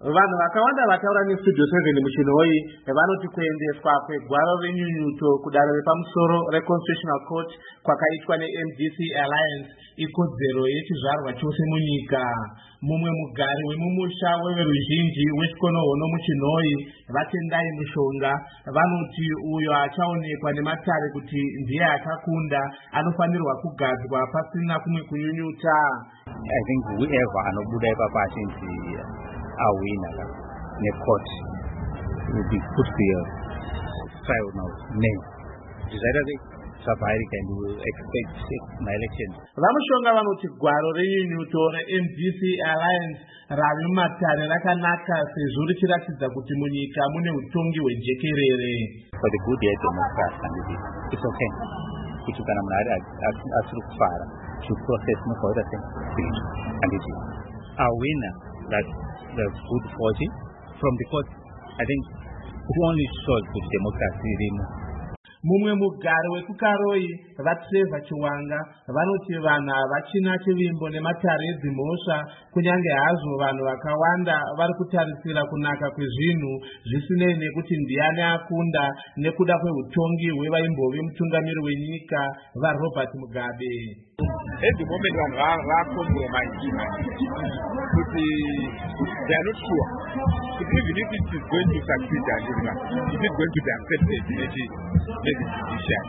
Vanhu vakawanda vataura neStudio 7 muchinoyi vanoti kuendeswa kwegwaro renyunyuto kudare repamusoro reConstitutional Court kwakaitwa neMDC Alliance ikodzero yechizvarwa chose munyika. Mumwe mugari wemumusha weveruzhinji wechikonohono muchinoyi vatendai mushonga vanoti uyo achaonekwa nematare kuti ndiye akakunda anofanirwa kugadzwa pasina kumwe kunyunyuta. I think whoever anobuda ipapati awina necourt will be put their trial now name decided Safaricom and will expect my election. Vamushonga vanoti gwaro renyunyuto reMDC Alliance rave mumatare rakanaka sezvo richiratidza kuti munyika mune utongi hwejekerere. For the good year democracy it's okay kuti kana munhu asiri kufara to process mukaita things and it is a winner that there's good fortune from the court. I think it only shows good democracy irimo. Mumwe mugari wekukaroi vaTrevor Chiwanga vanoti vanhu havachina chivimbo nematare edzimhosva kunyange hazvo vanhu vakawanda vari kutarisira kunaka kwezvinhu zvisinei nekuti ndiani akunda nekuda kweutongi hwevaimbove mutungamiri wenyika vaRobert Mugabe. At the moment when compromise kuti they are not sure even if it is going to succeed and it is going to be accepted maybe judiciary.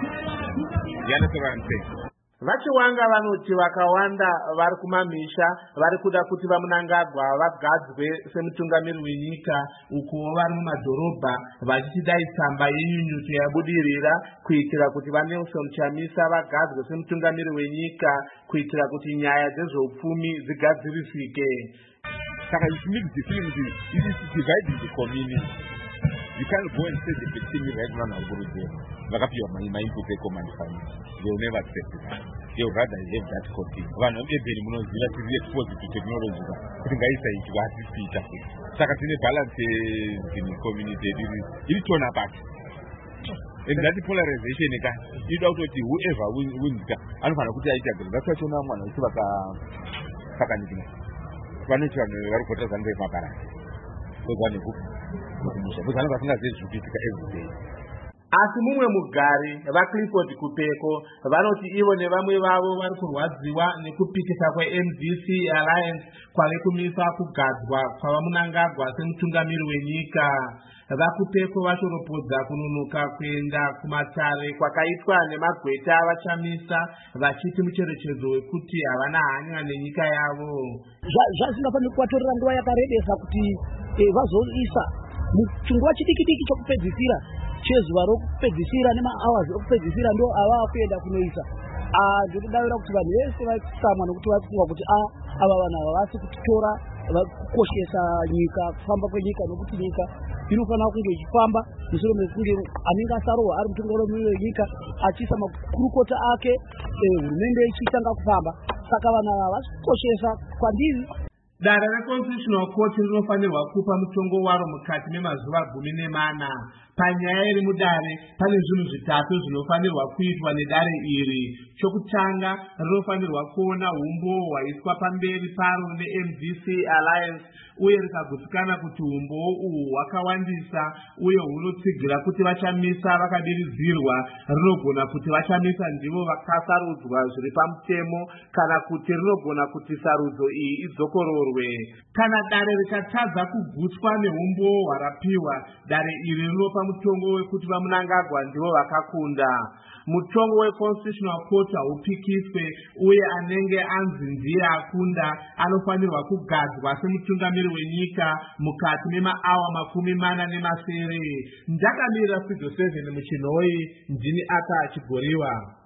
You understand what I'm saying? Vachiwanga vanoti vakawanda vari kumamisha vari kuda kuti vamunangagwa vagadzwe semutungamiri wenyika uko vari mumadhorobha vachitidai tsamba yenyunyuto yabudirira kuitira kuti vaNelson Chamisa vagadzwe semutungamiri wenyika kuitira kuti nyaya dzezveupfumi zigadzirisike. Saka it makes the feeling it is dividing the community. You can't go and say the victim right now will go there. Vakapiwa mainput command finance. They will never accept it. They would rather have that copy. Vanhu ebeni munoziva tiri exposed to technology. Kuti ngaisa ichi vasisita. Saka tine balance in the community iri tona apart. And that polarization ika ida kutoti whoever wins anofanira kuti aita good. That's why tona mwana uchivaka sakanikina. Vanoti vanhu vari kuita zvange mabara. Asi mumwe mugari vaClifford Kupeko vanoti ivo nevamwe vavo vari kurwadziwa nekupikisa kweMDC Alliance kwave kumisa kugadzwa kwavamunangagwa semutungamiri wenyika. VaKupeko vashoropodza kunonoka kuenda kumatare kwakaitwa nemagweta avachamisa vachiti mucherechedzo wekuti havana hanya nenyika yavo. Zvasingafaniri kuvatorera nguva yakarebesa kuti vazoisa muchinguva chidiki chokupedzisira chezuva rokupedzisira nemahours okupedzisira ndo ava kuenda kunoisa. Ndinodavira kuti vanhu vese vaitsamwa nokuti vafunga kuti ava vanhu havasi kutitora kukoshesa nyika, kufamba kwenyika, nokuti nyika inofanira kunge ichifamba musoro mekunge anenge asarohwa ari mutungamiri wenyika achiisa makurukota ake, hurumende ichitanga kufamba. Saka vanhu ava havasi kukoshesa kwandiri. Dare reConstitutional Court rinofanirwa kupa mutongo waro mukati memazuva 14. Panyaya iri mudare pane zvinhu zvitatu zvinofanirwa kuitwa nedare iri. Chokutanga, rinofanirwa kuona umboo hwaiswa pamberi paro neMDC Alliance uye rikagutsikana kuti umboo uhu hwakawandisa uye hunotsigira kuti vachamisa vakadiridzirwa, rinogona kuti vachamisa ndivo vakasarudzwa zviri pamutemo kana kuti rinogona kuti sarudzo iyi idzokororwe. Kana dare rikatadza kugutswa neumboo hwarapiwa, dare iri rinopa mutongo wekuti vamunangagwa ndivo vakakunda. Mutongo weConstitutional Court haupikiswe uye anenge anzi ndiye akunda anofanirwa kugadzwa semutungamiri wenyika mukati memaawa 40. Ndakamirira Studio 7 muchinoyi, ndini Aka Chigoriwa.